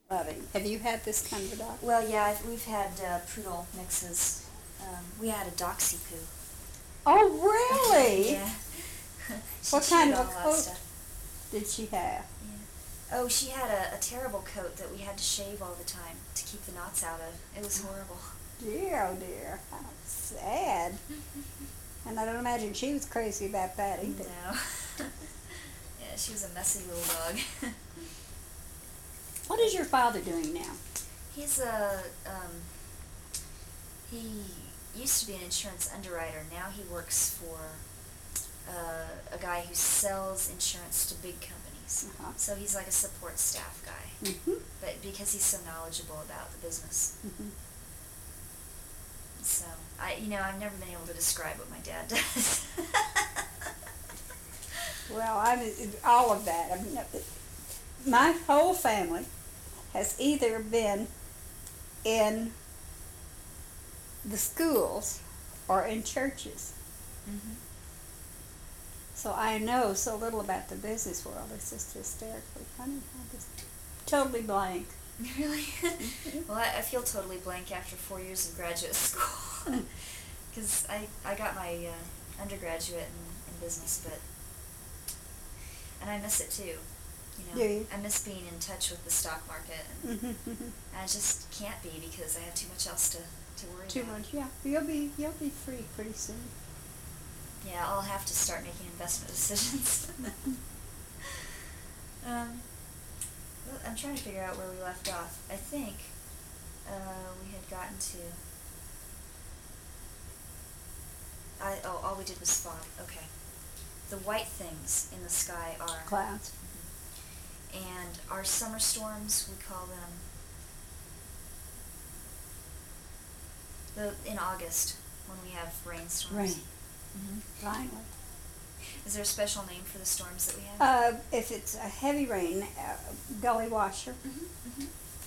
Loving. Have you had this kind of a dog? Well, yeah, we've had poodle mixes. We had a Doxy poo. Oh, really? Yeah. She What kind chewed of on a lot of coat stuff. did she have? Yeah. Oh, she had a terrible coat that we had to shave all the time to keep the knots out of. It was horrible. Dear, oh dear. How sad. And I don't imagine she was crazy about that either. No. Yeah, she was a messy little dog. What is your father doing now? He's he used to be an insurance underwriter. Now he works for a guy who sells insurance to big companies. Uh-huh. So he's like a support staff guy. Mm-hmm. But because he's so knowledgeable about the business. Mm-hmm. So, I've never been able to describe what my dad does. Well, all of that. I mean, my whole family has either been in the schools or in churches. Mm-hmm. So I know so little about the business world. It's just hysterically funny. I just totally blank. Really? Well, I feel totally blank after 4 years of graduate school. Because I got my undergraduate in business, and I miss it too. Do you? I miss being in touch with the stock market, and I just can't be because I have too much else to worry Too about. much, yeah. You'll be free pretty soon. Yeah, I'll have to start making investment decisions. Well, I'm trying to figure out where we left off. I think we had gotten to. All we did was fog. Okay. The white things in the sky are Clouds. and our summer storms, we call them in August when we have rainstorms. Rain. Mm-hmm. Finally. Is there a special name for the storms that we have? If it's a heavy rain, gully washer. Mm-hmm.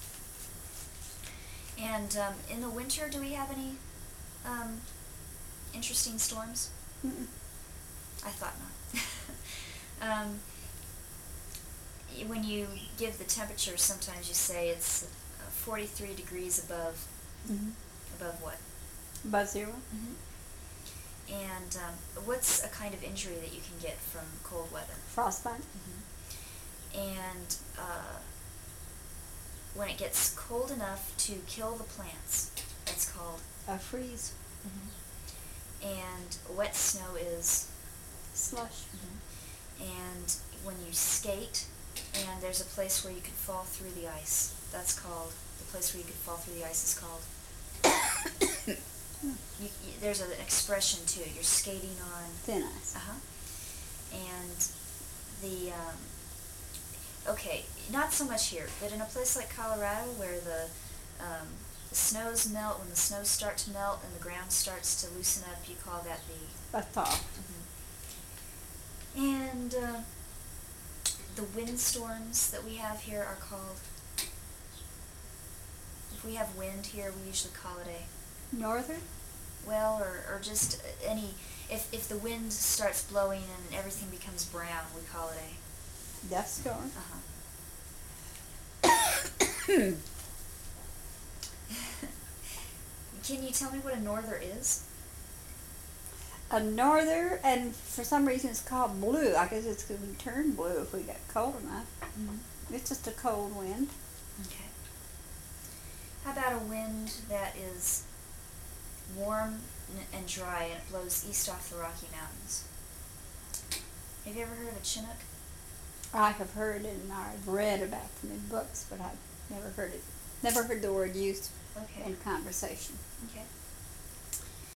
And in the winter, do we have any interesting storms? Mm-mm. I thought not. When you give the temperature, sometimes you say it's 43 degrees above. Mm-hmm. Above what? Above 0. Mm-hmm. And what's a kind of injury that you can get from cold weather? Frostbite. Mm-hmm. And when it gets cold enough to kill the plants, that's called A freeze. Mm-hmm. And wet snow is Slush. Mm-hmm. And when you skate, and there's a place where you could fall through the ice, that's called, the place where you could fall through the ice is called, there's an expression too, you're skating on Thin ice. Uh-huh. And the, okay, not so much here, but in a place like Colorado where the snows melt, when the snows start to melt and the ground starts to loosen up, you call that the A thaw. Mm-hmm. And the windstorms that we have here are called, if we have wind here, we usually call it a, Northern? well, or just any, if the wind starts blowing and everything becomes brown, we call it a, Dust storm. uh-huh. Can you tell me what a norther is? A norther, and for some reason it's called blue. I guess it's going to turn blue if we get cold enough. Mm-hmm. It's just a cold wind. Okay. How about a wind that is warm and dry and it blows east off the Rocky Mountains? Have you ever heard of a Chinook? I have heard it and I've read about them in books, but I've never heard it. Never heard the word used Okay. in conversation. Okay.